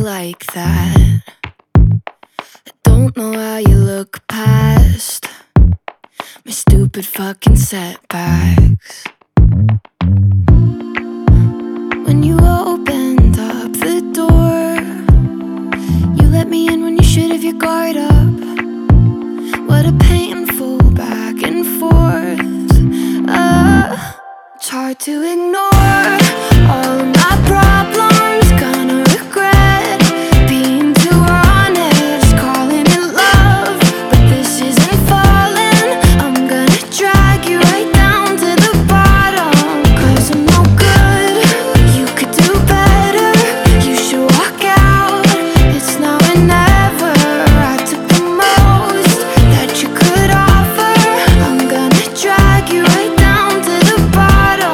like that. I don't know how you look past my stupid fucking setbacks. When you opened up the door, you let me in when you should have your guard up. What a painful back and forth. It's hard to ignore all of my problems. Gonna regret being too honest, calling it love, but this isn't falling. I'm gonna drag you right down to the bottom, 'cause I'm no good. You could do better. You should walk out. It's now or never. I took the most that you could offer. I'm gonna drag you right down to the bottom.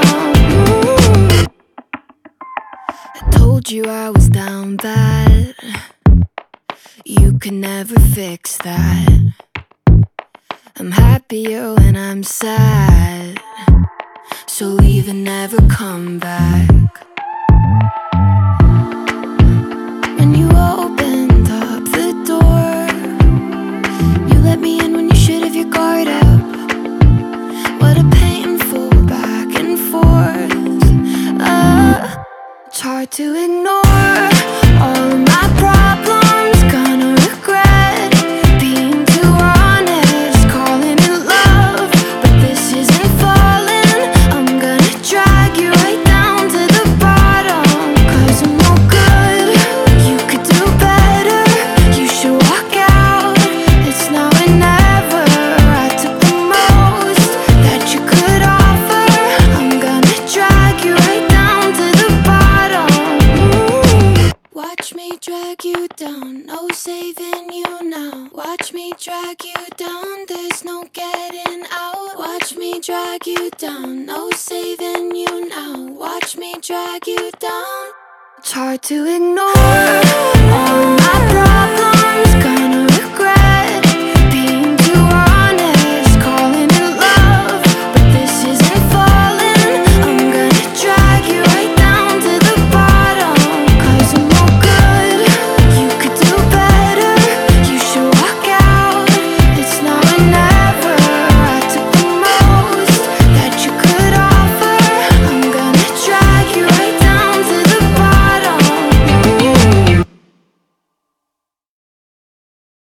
I told you I was down bad. You could never fix that. I'm happier when I'm sad, so leave and never come back. When you opened up the door, you let me in when you should have your guard up. What a painful back and forth. It's hard to ignore all of my problems. Gonna regret being too honest, calling it love, but this isn't falling. I'm gonna drag you right down to the bottom, 'cause I'm no good. You could do better. You should walk out. It's now or never. I took the most that you could offer. I'm gonna drag you right down to the bottom. Watch me drag you down, no saving you now. Watch me drag you down, there's no getting out. Watch me drag you down, no saving you now. Watch me drag you down. It's hard to ignore all my problems.